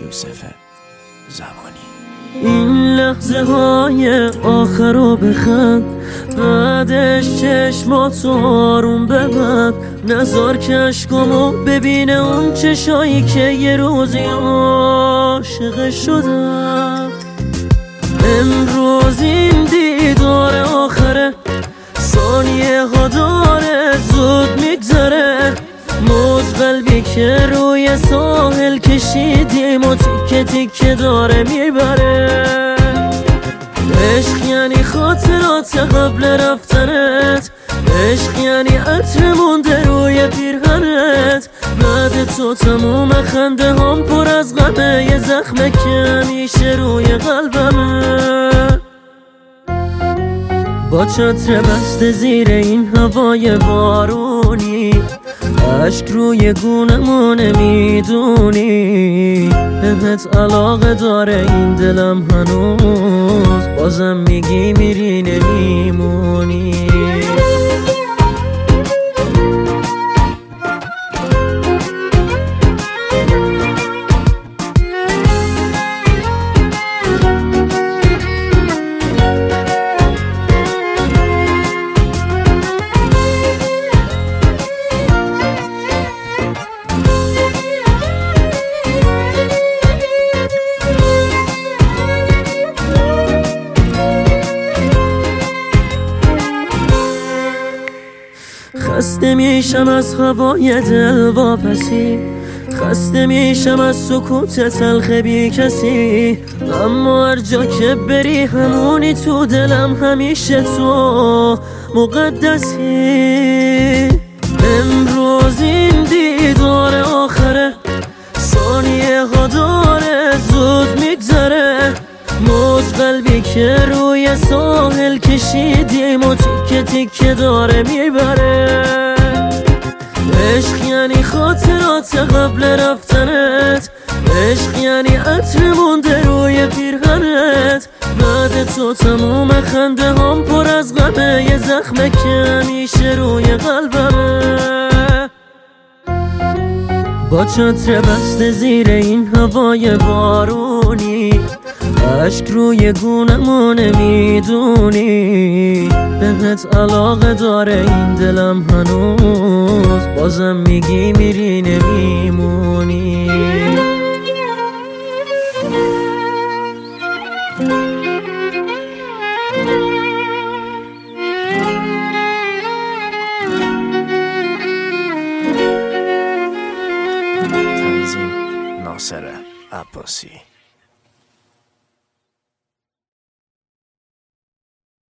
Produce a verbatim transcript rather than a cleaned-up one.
یوسف زمانی. این لحظه های آخر رو بخند، بعدش چشماتو آروم ببند، نذار که عشقامو ببینه اون چشایی که یه روزی عاشق شدم. امروز این دیدار آخره، ثانیه ها داره زود میگذره، موج قلبی که روی ساحل کشیدیم و تیکه تیکه داره میبره. عشق یعنی خاطرات قبل رفتنت، عشق یعنی عطر مونده روی پیرهنت، بعد تو تموم خنده هم پر از غمه، یه زخمه که همیشه روی قلبمه. با چتر بسته زیر این هوای بارونی، عشق روی گونمو نمیدونی، بهت علاقه داره این دلم هنوز، بازم میگی میری نمیمونی. خسته میشم از هوای دل واپسی، خسته میشم از سکوت تلخ بی کسی، اما هر جا که بری همونی تو دلم، همیشه تو مقدسی. امروز این دیدار آخره، ثانیه ها داره زود میگذره، موج قلبی که روی ساحل کشیدیم و تیکه تیکه داره میبره. عشق یعنی خاطرات قبل رفتنت، عشق یعنی عطر مونده روی پیرهنت، بعد تو تموم خنده هم پر از غمه، یه زخمه که همیشه روی قلبمه. با چتر بسته زیر این هوای بارونی، عشق روی گونمو نمیدونی، بهت علاقه داره این دلم هنوز، بازم میگی میری نمیمونی. تنظیم ناصر عباسی.